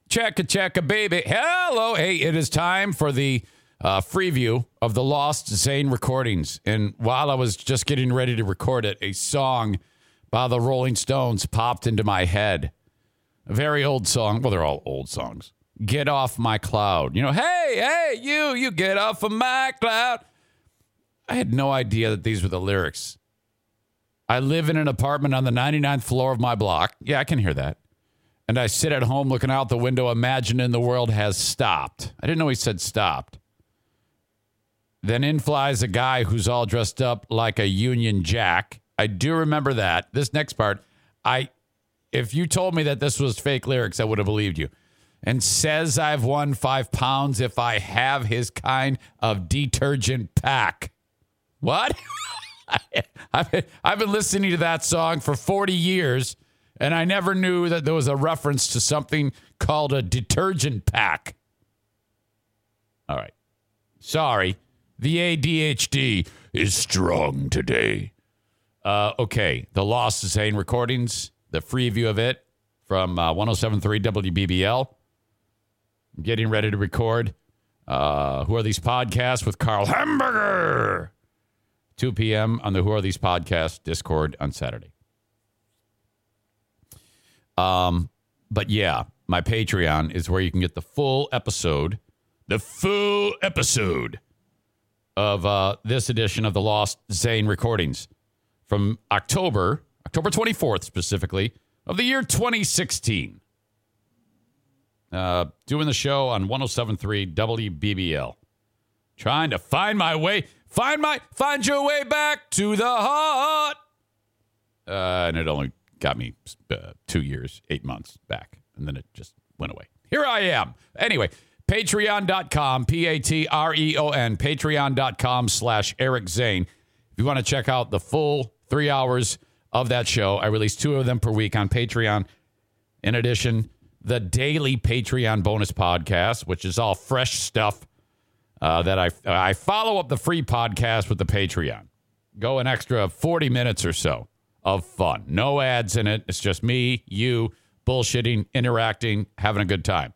Checka, baby. Hello. Hey, it is time for the free view of the Lost Zane recordings. And while I was just getting ready to record it, a song by the Rolling Stones popped into my head. A very old song. Well, they're all old songs. Get Off My Cloud. You know, hey, you get off of my cloud. I had no idea that these were the lyrics. I live in an apartment on the 99th floor of my block. Yeah, I can hear that. And I sit at home looking out the window, imagining the world has stopped. I didn't know he said stopped. Then in flies a guy who's all dressed up like a Union Jack. I do remember that. This next part, if you told me that this was fake lyrics, I would have believed you. And says I've won 5 pounds if I have his kind of detergent pack. What? I've been listening to that song for 40 years, and I never knew that there was a reference to something called a detergent pack. All right. Sorry. The ADHD is strong today. Okay. The Lost Zane recordings, the free view of it from 107.3 WBBL. I'm getting ready to record Who Are These Podcasts with Carl Hamburger. 2 p.m. on the Who Are These Podcasts Discord on Saturday. But yeah, my Patreon is where you can get the full episode of this edition of the Lost Zane recordings from October 24th specifically, of the year 2016. Doing the show on 107.3 WBBL. Trying to find my way, find your way back to the heart. And it only got me 2 years, 8 months back. And then it just went away. Here I am. Anyway, patreon.com, Patreon, patreon.com/Eric Zane. If you want to check out the full 3 hours of that show, I release 2 of them per week on Patreon. In addition, the daily Patreon bonus podcast, which is all fresh stuff that I follow up the free podcast with the Patreon. Go an extra 40 minutes or so of fun. No ads in it. It's just me, you, bullshitting, interacting, having a good time.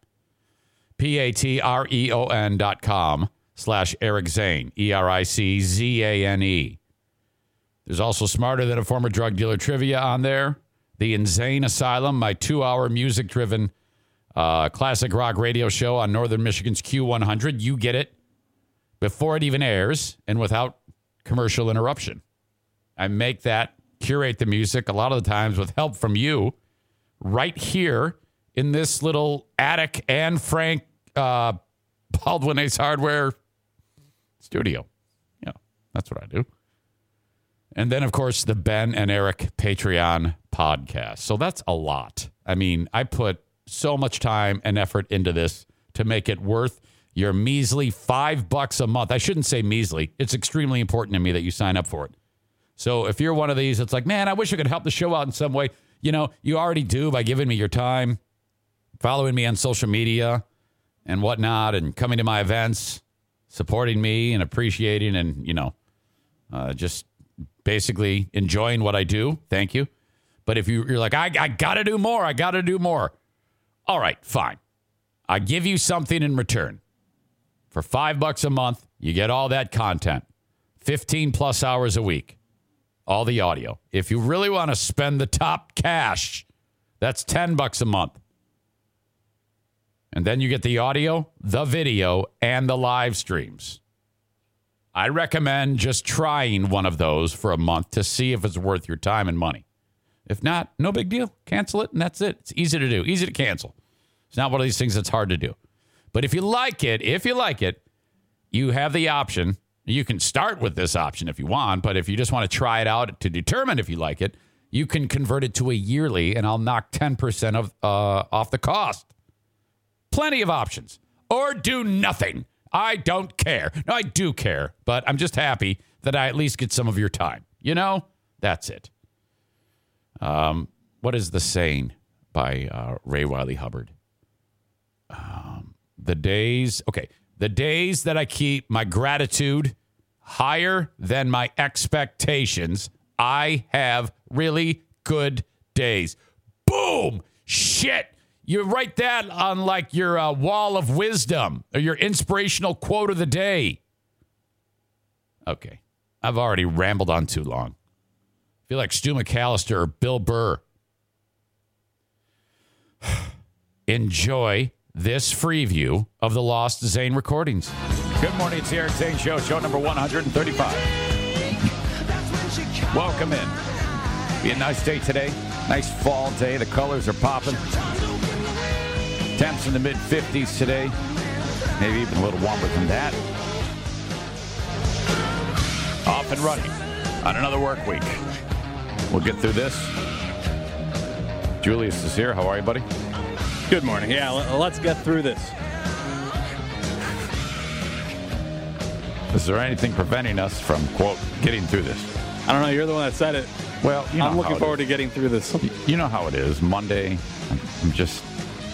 patreon.com/Eric Zane, ERICZANE. There's also Smarter Than a Former Drug Dealer trivia on there. The Insane Asylum, my 2-hour music-driven classic rock radio show on Northern Michigan's Q100. You get it before it even airs and without commercial interruption. I make that, curate the music, a lot of the times with help from you, right here in this little attic and Frank Baldwin Ace Hardware studio. Yeah, that's what I do. And then, of course, the Ben and Eric Patreon podcast. So that's a lot. I mean, I put so much time and effort into this to make it worth your measly $5 a month. I shouldn't say measly. It's extremely important to me that you sign up for it. So if you're one of these, it's like, man, I wish I could help the show out in some way. You know, you already do by giving me your time, following me on social media and whatnot, and coming to my events, supporting me and appreciating and, you know, just basically enjoying what I do. Thank you. But if you're like, I got to do more. I got to do more. All right, fine. I give you something in return. For $5 a month, you get all that content. 15 plus hours a week. All the audio. If you really want to spend the top cash, that's $10 a month. And then you get the audio, the video, and the live streams. I recommend just trying one of those for a month to see if it's worth your time and money. If not, no big deal. Cancel it, and that's it. It's easy to do, easy to cancel. It's not one of these things that's hard to do. But if you like it, you have the option. You can start with this option if you want, but if you just want to try it out to determine if you like it, you can convert it to a yearly, and I'll knock 10% off the cost. Plenty of options. Or do nothing. I don't care. No, I do care, but I'm just happy that I at least get some of your time. You know, that's it. What is the saying by Ray Wiley Hubbard? The days that I keep my gratitude higher than my expectations, I have really good days. Boom! Shit! You write that on like your wall of wisdom or your inspirational quote of the day. Okay. I've already rambled on too long. I feel like Stu McAllister or Bill Burr. Enjoy this free view of the Lost Zane recordings. Good morning. It's the Eric Zane Show, show number 135. Welcome in. Be a nice day today. Nice fall day. The colors are popping. Temps in the mid-50s today. Maybe even a little warmer than that. Off and running on another work week. We'll get through this. Julius is here. How are you, buddy? Good morning. Yeah, let's get through this. Is there anything preventing us from, quote, getting through this? I don't know. You're the one that said it. Well, you know I'm looking forward to getting through this. You know how it is. Monday, I'm just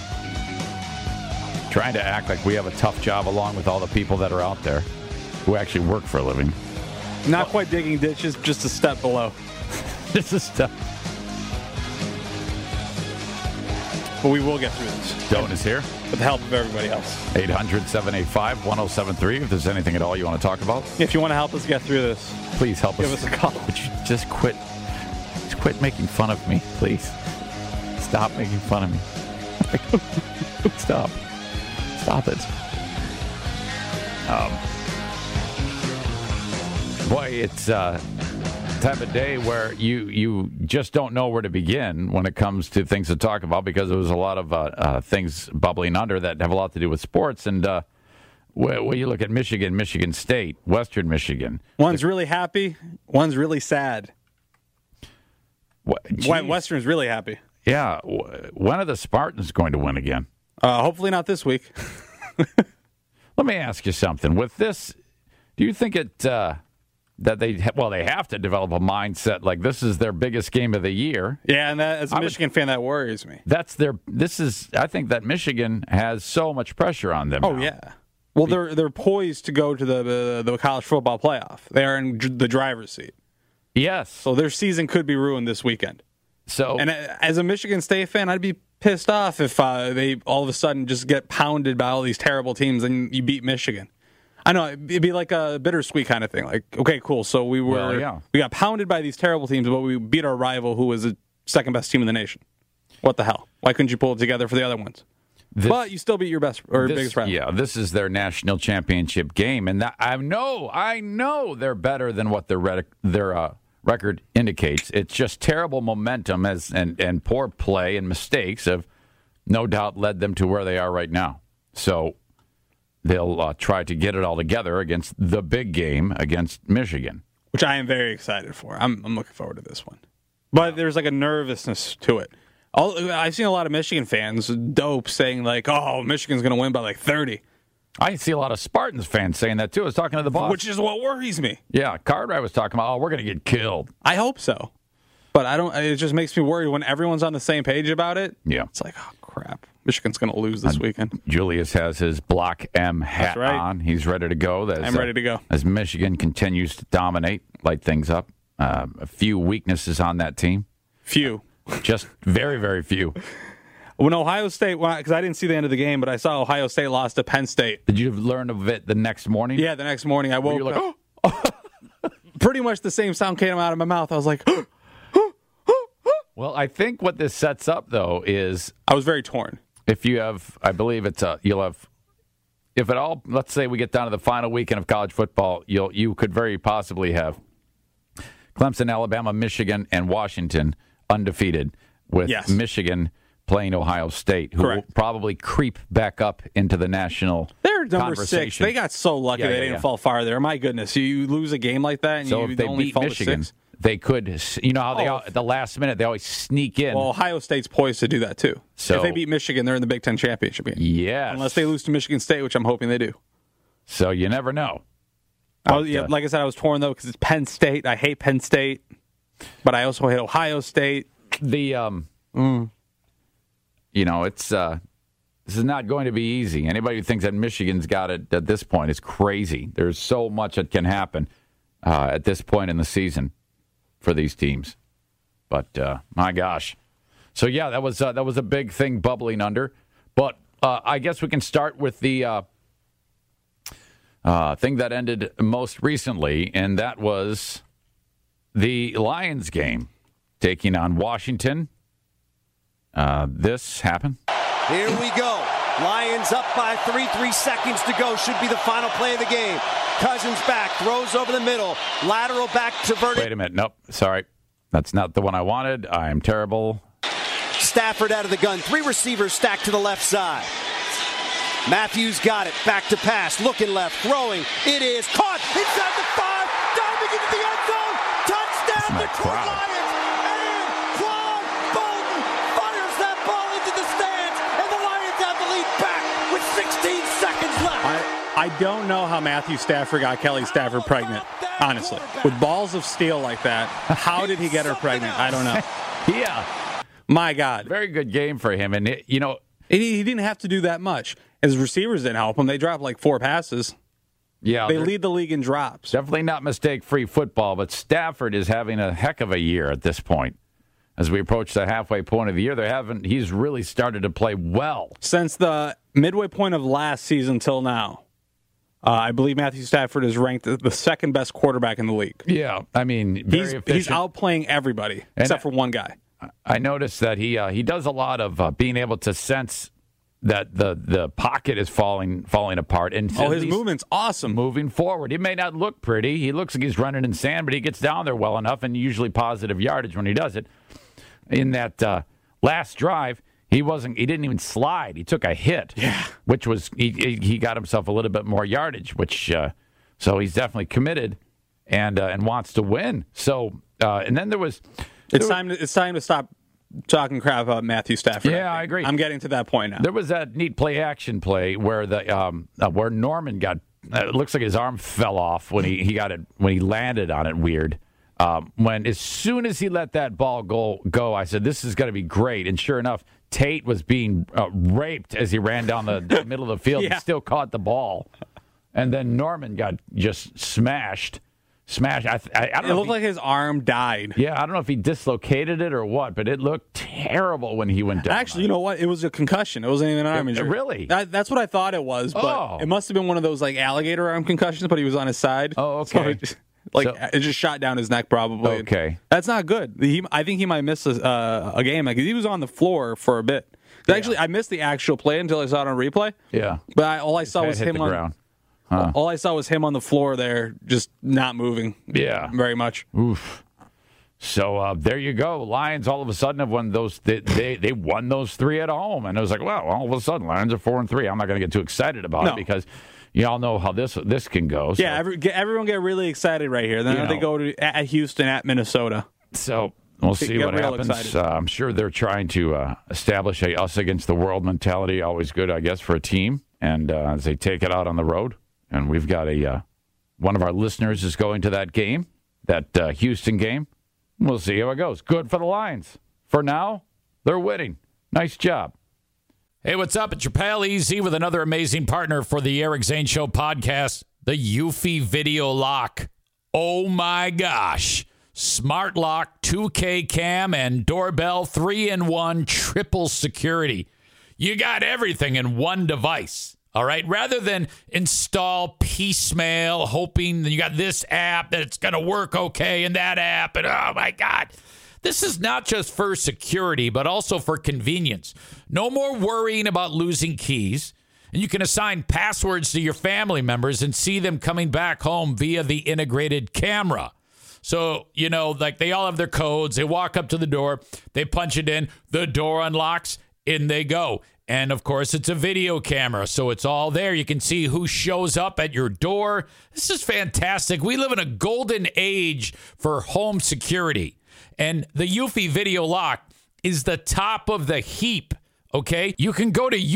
trying to act like we have a tough job along with all the people that are out there who actually work for a living. Not quite digging ditches, just a step below. Just a step. But we will get through this. Doan is here. With the help of everybody else. 800-785-1073. If there's anything at all you want to talk about. If you want to help us get through this, please help give us a call. Would you just quit making fun of me, please? Stop making fun of me. Stop it. Boy, it's type of day where you just don't know where to begin when it comes to things to talk about, because there was a lot of things bubbling under that have a lot to do with sports. And when you look at Michigan State, Western Michigan. One's really happy, one's really sad. Western's really happy. Yeah. When are the Spartans going to win again? Hopefully not this week. Let me ask you something. With this, do you think that they have to develop a mindset like this is their biggest game of the year? Yeah, and as a Michigan fan, that worries me. I think that Michigan has so much pressure on them. Oh, now. yeah. Well, they're poised to go to the college football playoff. They are in the driver's seat. Yes. So their season could be ruined this weekend. And as a Michigan State fan, I'd be pissed off if they all of a sudden just get pounded by all these terrible teams and you beat Michigan. I know, it'd be like a bittersweet kind of thing. Like, okay, cool. So we got pounded by these terrible teams, but we beat our rival, who was the second best team in the nation. What the hell? Why couldn't you pull it together for the other ones? But you still beat your biggest rival. Yeah, this is their national championship game, and I know they're better than what their record indicates. It's just terrible momentum and poor play and mistakes have no doubt led them to where they are right now. So they'll try to get it all together against the big game against Michigan, which I am very excited for. I'm looking forward to this one. But there's like a nervousness to it. I've seen a lot of Michigan fans dope saying like, "Oh, Michigan's going to win by like 30." I see a lot of Spartans fans saying that too. I was talking to the boss, which is what worries me. Yeah, Cartwright was talking about, we're going to get killed. I hope so, but I don't. It just makes me worried when everyone's on the same page about it. Yeah, it's like, oh crap, Michigan's going to lose this weekend. Julius has his Block M hat on. He's ready to go. I'm ready to go. As Michigan continues to dominate, light things up. A few weaknesses on that team. Few. Just very, very few. When Ohio State, because I didn't see the end of the game, but I saw Ohio State lost to Penn State. Did you learn of it the next morning? Yeah, the next morning I woke up. Pretty much the same sound came out of my mouth. I was like, Well, I think what this sets up, though, is... I was very torn. If you have, I believe you'll have... If at all, let's say we get down to the final weekend of college football, you could very possibly have Clemson, Alabama, Michigan, and Washington undefeated, with Michigan playing Ohio State, who will probably creep back up into the national They're number 6. They got so lucky they didn't fall far there. My goodness, you lose a game like that, and so you if they only beat fall Michigan, to 6. They could, how at the last minute they always sneak in. Well, Ohio State's poised to do that too. So if they beat Michigan, they're in the Big Ten championship game. Yes, unless they lose to Michigan State, which I'm hoping they do. So you never know. Like I said, I was torn though because it's Penn State. I hate Penn State, but I also hate Ohio State. It's this is not going to be easy. Anybody who thinks that Michigan's got it at this point is crazy. There's so much that can happen at this point in the season for these teams. But my gosh. So, yeah, that was a big thing bubbling under. But I guess we can start with the thing that ended most recently, and that was the Lions game taking on Washington. This happened. Here we go. Lions up by 3 seconds to go. Should be the final play of the game. Cousins back, throws over the middle. Lateral back to Vernon. Wait a minute. Nope. Sorry. That's not the one I wanted. I am terrible. Stafford out of the gun. 3 receivers stacked to the left side. Matthews got it. Back to pass. Looking left. Throwing. It is caught inside the 5. Diving into the end zone. Touchdown, Detroit Lions. And Claude Bolton fires that ball into the stands. And the Lions have the lead back with 16 seconds left. I don't know how Matthew Stafford got Kelly Stafford pregnant, honestly. With balls of steel like that, how did he get her pregnant? I don't know. Yeah. My God. Very good game for him. And, He didn't have to do that much. His receivers didn't help him. They dropped like 4 passes. yeah, They lead the league in drops. definitely not mistake-free football, but Stafford is having a heck of a year at this point. As we approach the halfway point of the year, he's really started to play well. Since the midway point of last season till now, I believe Matthew Stafford is ranked the second best quarterback in the league. Yeah, I mean, very efficient. He's outplaying everybody except for one guy. I noticed that he does a lot of being able to sense that the pocket is falling apart. And his movement's awesome. Moving forward. He may not look pretty. He looks like he's running in sand, but he gets down there well enough and usually positive yardage when he does it. In that last drive, he didn't even slide. He took a hit, which was he got himself a little bit more yardage, which so he's definitely committed and wants to win. So and then there was. It's time to stop talking crap about Matthew Stafford. Yeah, I agree. I'm getting to that point now. There was that neat play-action play where where Norman got. It looks like his arm fell off when he got it when he landed on it. Weird. As soon as he let that ball go, I said, "This is going to be great." And sure enough, Tate was being raped as he ran down the middle of the field. Yeah. He still caught the ball, and then Norman got just smashed. I don't know. It looked like his arm died. Yeah, I don't know if he dislocated it or what, but it looked terrible when he went down. Actually, you know what? It was a concussion. It wasn't even an arm injury. Really? That's what I thought it was, but it must have been one of those like alligator arm concussions, but he was on his side. Oh, okay. So it just shot down his neck probably. Okay. That's not good. I think he might miss a game. Like, he was on the floor for a bit. Actually, I missed the actual play until I saw it on replay. Yeah. But all I saw was him on ground. All I saw was him on the floor there, just not moving. Yeah. Very much. Oof. So there you go. Lions all of a sudden have won those. They won those 3 at home, and it was like, well, all of a sudden Lions are 4-3. I'm not going to get too excited about it because you all know how this can go. So. Yeah, everyone get really excited right here. Then they go at Houston at Minnesota. So we'll see what happens. I'm sure they're trying to establish a us against the world mentality. Always good, I guess, for a team, and as they take it out on the road. And we've got one of our listeners is going to that game, that Houston game. We'll see how it goes. Good for the Lions. For now, they're winning. Nice job. Hey, what's up? It's your pal Easy with another amazing partner for the Eric Zane Show podcast, the Eufy Video Lock. Oh my gosh. Smart Lock, 2K cam, and doorbell, 3-in-1 triple security. You got everything in one device. All right, rather than install piecemeal, hoping that you got this app that it's going to work okay and that app, and oh my God. This is not just for security, but also for convenience. No more worrying about losing keys, and you can assign passwords to your family members and see them coming back home via the integrated camera. So, like they all have their codes. They walk up to the door, they punch it in, the door unlocks, in they go. And, of course, it's a video camera, so it's all there. You can see who shows up at your door. This is fantastic. We live in a golden age for home security. And the Eufy Video Lock is the top of the heap, okay? You can go to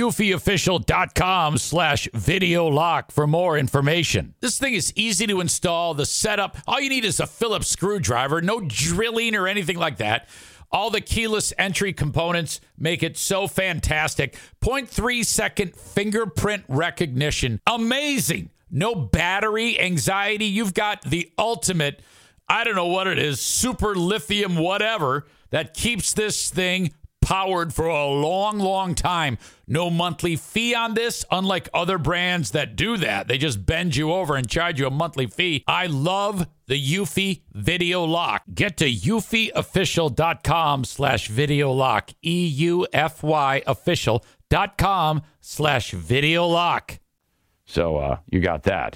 eufyofficial.com/video lock for more information. This thing is easy to install. The setup, all you need is a Phillips screwdriver, no drilling or anything like that. All the keyless entry components make it so fantastic. 0.3-second fingerprint recognition. Amazing. No battery anxiety. You've got the ultimate, I don't know what it is, super lithium whatever that keeps this thing powered for a long, long time. No monthly fee on this, unlike other brands that do that. They just bend you over and charge you a monthly fee. I love the Eufy Video Lock. Get to eufyofficial.com/video lock. EUFY official.com/video lock. So you got that.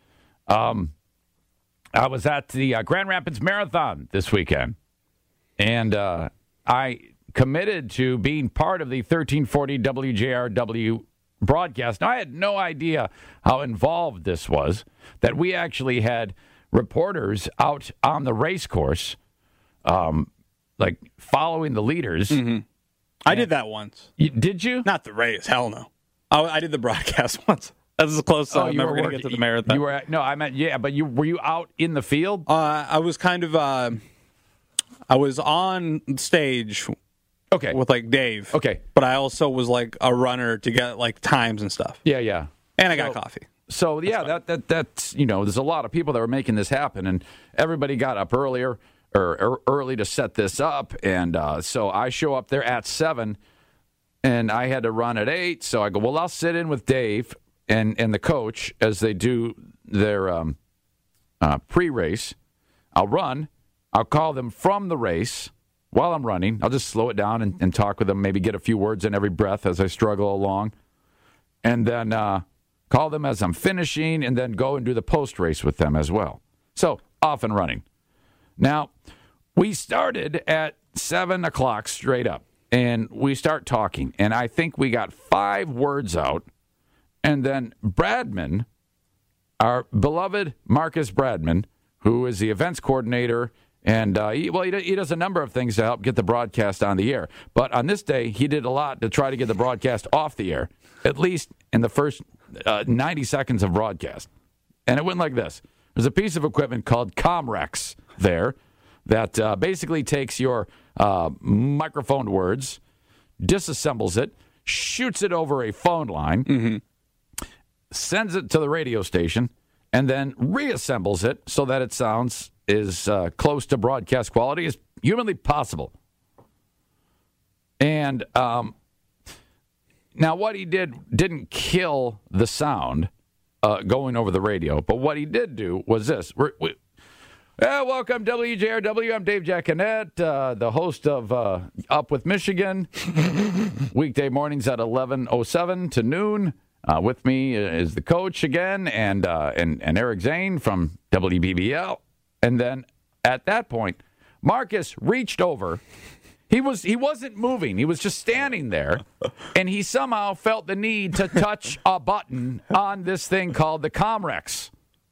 I was at the Grand Rapids Marathon this weekend, and I committed to being part of the 1340 WJRW broadcast. Now, I had no idea how involved this was, that we actually had reporters out on the race course, like following the leaders. Mm-hmm. I did that once. Did you? Not the race. Hell no. I did the broadcast once. That's as close as I'm ever going to get to the marathon. I meant, yeah, but were you out in the field? I was kind of, I was on stage. Okay. With like Dave. Okay. But I also was like a runner to get like times and stuff. Yeah. And I got coffee. So yeah, that's there's a lot of people that were making this happen, and everybody got up early to set this up, and so I show up there at 7, and I had to run at 8. So I go, well, I'll sit in with Dave and the coach as they do their pre-race. I'll run. I'll call them from the race. While I'm running, I'll just slow it down and talk with them, maybe get a few words in every breath as I struggle along. And then call them as I'm finishing, and then go and do the post-race with them as well. So, off and running. Now, we started at 7 o'clock straight up, and we start talking. And I think we got 5 words out. And then Bradman, our beloved Marcus Bradman, who is the events coordinator, and he does a number of things to help get the broadcast on the air. But on this day, he did a lot to try to get the broadcast off the air, at least in the first 90 seconds of broadcast. And it went like this. There's a piece of equipment called Comrex there that basically takes your microphone words, disassembles it, shoots it over a phone line, sends it to the radio station, and then reassembles it so that it sounds as close to broadcast quality as humanly possible. And now what he didn't kill the sound going over the radio, but what he did do was this. Welcome, WJRW. I'm Dave Jackanette, the host of Up with Michigan. Weekday mornings at 11:07 to noon. With me is the coach again, and Eric Zane from WBBL. And then at that point, Marcus reached over. He wasn't moving. He was just standing there, and he somehow felt the need to touch a button on this thing called the Comrex.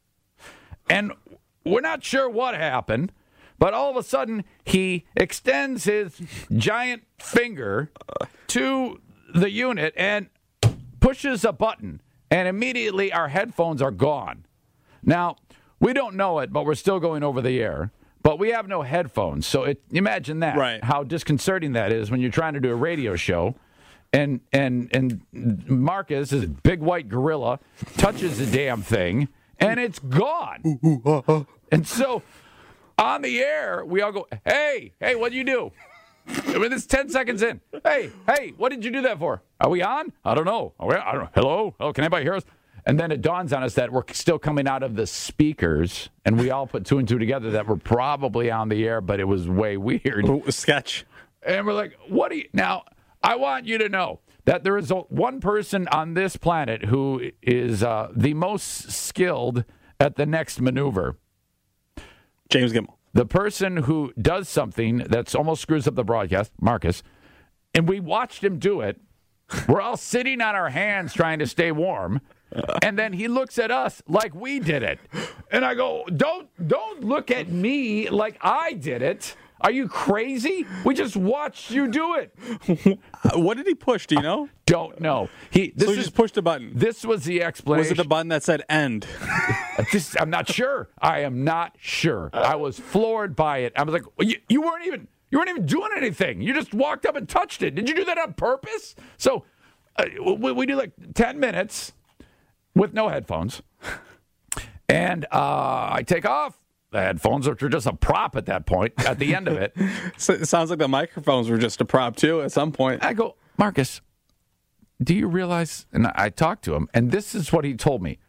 And we're not sure what happened, but all of a sudden he extends his giant finger to the unit and pushes a button, and immediately our headphones are gone. Now, we don't know it, but we're still going over the air. But we have no headphones, so imagine that, right? How disconcerting that is when you're trying to do a radio show, and Marcus, his big white gorilla, touches the damn thing, and it's gone. And so on the air, we all go, hey, what'd you do? I mean, it's 10 seconds in. Hey, what did you do that for? Are we on? I don't know. I don't know. Hello? Can anybody hear us? And then it dawns on us that we're still coming out of the speakers, and we all put 2 and 2 together that we're probably on the air, but it was way weird. It was sketch. And we're like, what do you... Now, I want you to know that there is one person on this planet who is the most skilled at the next maneuver. James Gimmel. The person who does something that's almost screws up the broadcast, Marcus, and we watched him do it. We're all sitting on our hands trying to stay warm. And then he looks at us like we did it. And I go, don't look at me like I did it. Are you crazy? We just watched you do it. What did he push? Do you know? Don't know. He just pushed a button. This was the explanation. Was it the button that said end? I'm not sure. I am not sure. I was floored by it. I was like, you weren't even doing anything. You just walked up and touched it. Did you do that on purpose? So we do like 10 minutes with no headphones. And I take off. the headphones, which were just a prop at that point, at the end of it. So it sounds like the microphones were just a prop, too, at some point. I go, Marcus, do you realize? And I talked to him, and this is what he told me.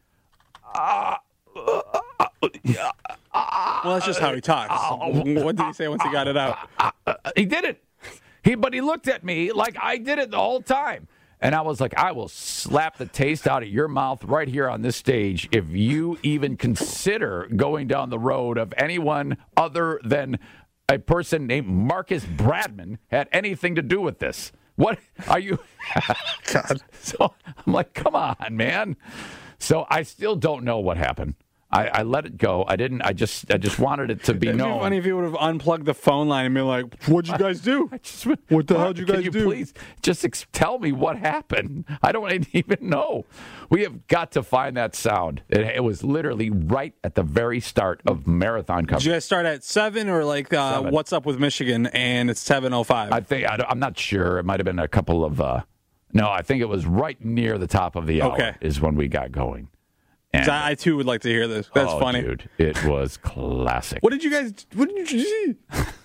Well, that's just how he talks. What did he say once he got it out? He did it. But he looked at me like I did it the whole time. And I was like, I will slap the taste out of your mouth right here on this stage if you even consider going down the road of anyone other than a person named Marcus Bradman had anything to do with this. What are you? God. So I'm like, come on, man. So I still don't know what happened. I let it go. I didn't. I just wanted it to be It'd known. be funny if you would have unplugged the phone line and been like, "What'd you guys do? What the hell did you guys do? Please just tell me what happened? I don't even know. We have got to find that sound. It was literally right at the very start of marathon coverage. Did you guys start at 7 or like 7. What's Up with Michigan and it's 7:05? I think I'm not sure. It might have been a couple of. No, I think it was right near the top of the hour. Okay. Is when we got going. And, I too would like to hear this. That's funny, dude. It was classic. What did you see?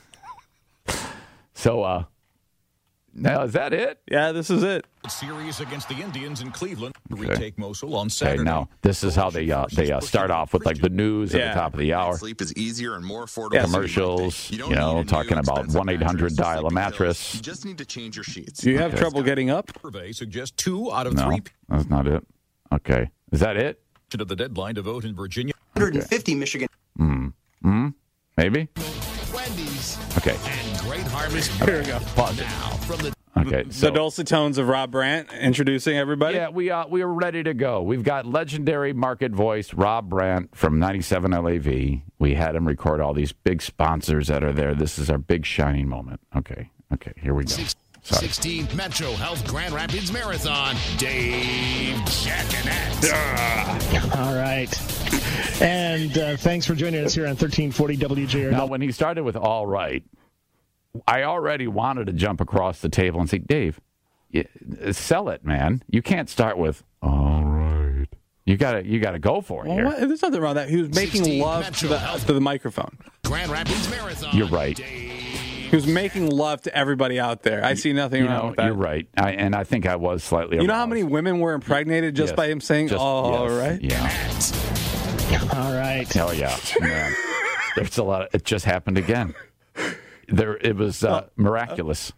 So, now is that it? Yeah, this is it. Series against the Indians in Cleveland. Retake Mosul on Okay, Saturday. now this is how they start off with like the news at the top of the hour. Sleep is easier and more affordable. Yeah. Commercials, You don't need a new talking about expensive 1-800 mattress to dial a sleep in mattress. You just need to change your sheets. Do you have trouble getting up? Survey suggests 2 out of No, 3 that's not it. Okay, is that it? to the deadline to vote in Virginia. 150 Michigan. Maybe. Wendy's Okay. and Great Harvest Here we go. Pause it. now from the Okay, The so dulcet tones of Rob Brandt introducing everybody. yeah, we are ready to go. We've got legendary market voice Rob Brandt from 97 LAV. We had him record all these big sponsors that are there. This is our big shining moment. Okay, here we go. Sorry. 16th Metro Health Grand Rapids Marathon. Dave Jackanette. All right. And thanks for joining us here on 1340 WJR. Now, when he started with "all right," I already wanted to jump across the table and say, "Dave, sell it, man. You can't start with all right. You gotta go for it Well, here." what? There's nothing wrong with that. He was making 16 love Metro to the microphone. Grand Rapids Marathon. You're right. He was making love to everybody out there. I see nothing wrong with that. You're right. I think I was slightly. You know how aroused. many women were impregnated just Yes. by him saying, Just- all yes. right? Yeah. All right. Oh yeah, man. There's a lot. It just happened again. It was miraculous.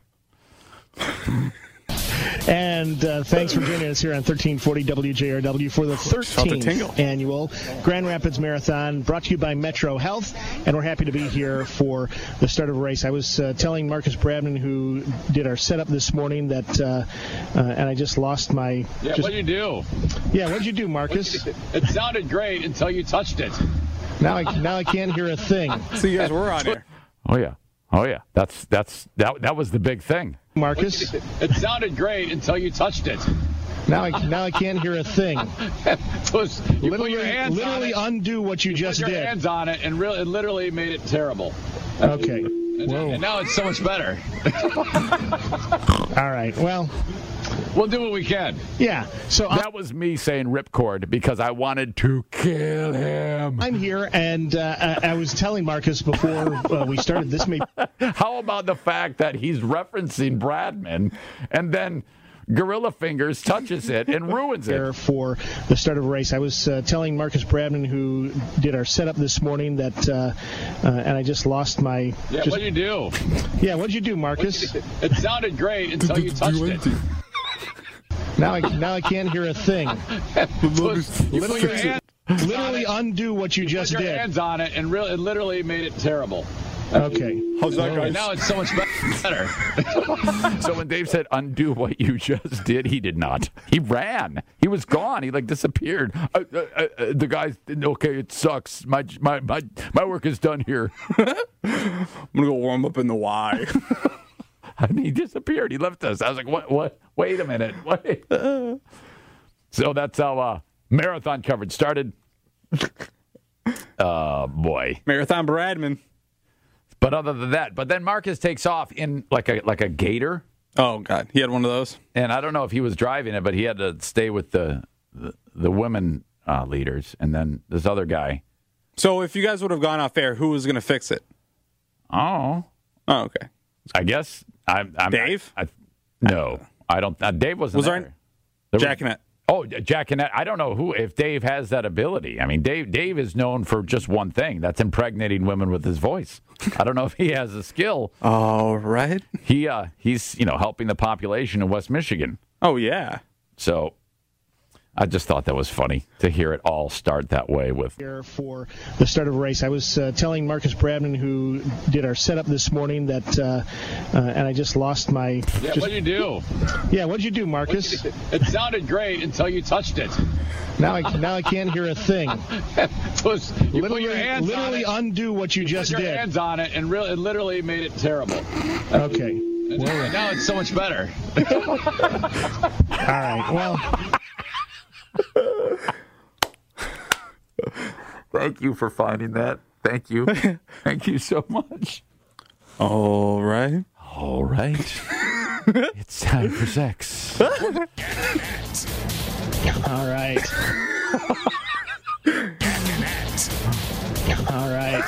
And thanks for joining us here on 1340 WJRW for the Felt the tingle. 13th annual Grand Rapids Marathon, brought to you by Metro Health. And we're happy to be here for the start of a race. I was telling Marcus Bradman, who did our setup this morning, that, and I just lost my... Yeah, what'd you do? Yeah, what'd you do, Marcus? It sounded great until you touched it. Now I can't hear a thing. So you guys were on here. Oh yeah. That was the big thing. Marcus, It sounded great until you touched it. now I can't hear a thing. You put your hands Literally on it. undo what you just Put your did. hands on it, and it literally made it terrible. Okay. And now it's so much better. All right. Well, We'll do what we can. yeah. So That was me saying ripcord because I wanted to kill him. I'm here, and I was telling Marcus before we started. This may How about the fact that he's referencing Bradman, and then Gorilla Fingers touches it and ruins there it? for the start of a race. I was telling Marcus Bradman, who did our setup this morning, that, and I just lost my. Yeah, what'd you do? Yeah, what'd you do, Marcus? It sounded great until you touched it. Now I can't hear a thing. You put your hands Literally undo what you just your did. hands on it, and it literally made it terrible. Okay. How's that, guys? And now it's so much better. So when Dave said undo what you just did, he did not. He ran. He was gone. He disappeared. The guy's okay. It sucks. My work is done here. I'm going to go warm up in the Y. And he disappeared. He left us. I was like, what? Wait a minute. Wait. So that's how marathon coverage started. Boy. Marathon Bradman. But other than that, then Marcus takes off in like a gator. Oh, God. He had one of those. And I don't know if he was driving it, but he had to stay with the women leaders. And then this other guy. So if you guys would have gone off air, who was going to fix it? Oh, okay. I guess I'm Dave? No, I don't. Dave wasn't Was there. Jack Annette. Oh, Jack Annette. I don't know if Dave has that ability. I mean, Dave is known for just one thing. That's impregnating women with his voice. I don't know if he has a skill. All right. He's helping the population in West Michigan. Oh, yeah. So I just thought that was funny to hear it all start that way with. Here for the start of a race. I was telling Marcus Bradman, who did our setup this morning, that, and I just lost my. Yeah, what'd you do? Yeah, what'd you do, Marcus? It sounded great until you touched it. Now I can't hear a thing. You put your hands literally on it. Undo what you just put your did. Hands on it, and it literally made it terrible. Okay. And now it's so much better. All right. Well. Thank you for finding that. Thank you. Thank you so much. All right. All right. It's time for sex. All right. All right.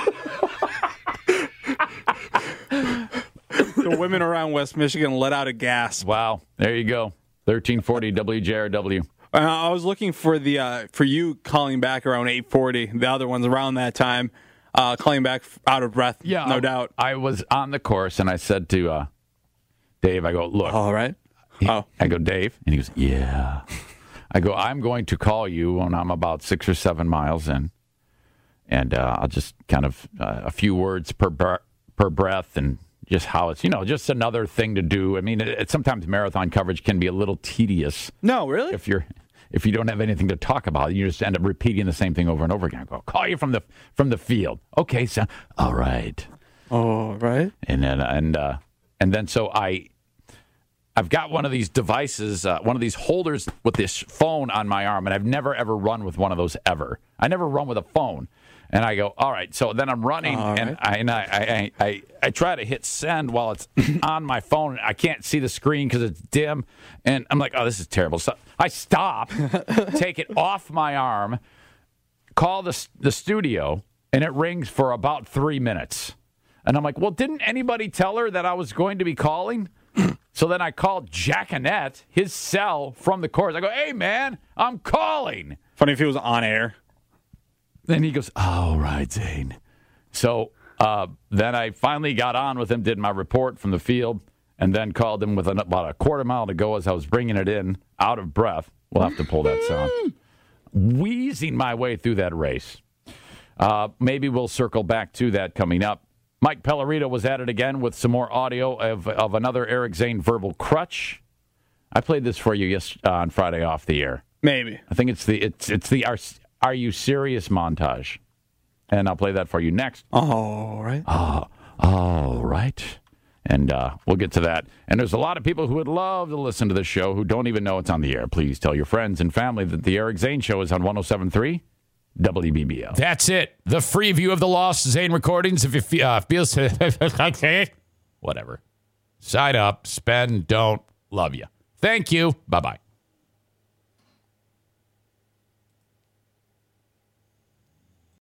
The women around West Michigan let out a gasp. Wow. There you go. 1340 WJRW. I was looking for for you calling back around 8:40. The other ones around that time, calling back out of breath. Yeah, no doubt. I was on the course, and I said to Dave, I go, look. All right. I go, Dave, and he goes, yeah. I go, I'm going to call you when I'm about 6 or 7 miles in, and I'll just kind of a few words per breath, and just how it's just another thing to do. I mean, sometimes marathon coverage can be a little tedious. No, really. If you don't have anything to talk about, you just end up repeating the same thing over and over again. I go, call you from the field. Okay, so all right. And then so I've got one of these devices, one of these holders with this phone on my arm, and I've never ever run with one of those ever. I never run with a phone. And I go, all right. So then I'm running, and I try to hit send while it's on my phone. I can't see the screen because it's dim, and I'm like, oh, this is terrible. So I stop, take it off my arm, call the studio, and it rings for about 3 minutes. And I'm like, well, didn't anybody tell her that I was going to be calling? So then I called Jack Annette, his cell, from the course. I go, hey, man, I'm calling. Funny if he was on air. Then he goes, all right, Zane. So then I finally got on with him, did my report from the field, and then called him with about a quarter mile to go as I was bringing it in, out of breath. We'll have to pull that sound. Wheezing my way through that race. Maybe we'll circle back to that coming up. Mike Pellerito was at it again with some more audio of another Eric Zane verbal crutch. I played this for you on Friday off the air. Maybe. I think it's the Are You Serious montage. And I'll play that for you next. All right. All right. And we'll get to that. And there's a lot of people who would love to listen to this show who don't even know it's on the air. Please tell your friends and family that the Eric Zane Show is on 107.3 WBBO. That's it. The free view of the Lost Zane recordings. If you feel whatever. Sign up, spend, don't. Love you. Thank you. Bye-bye.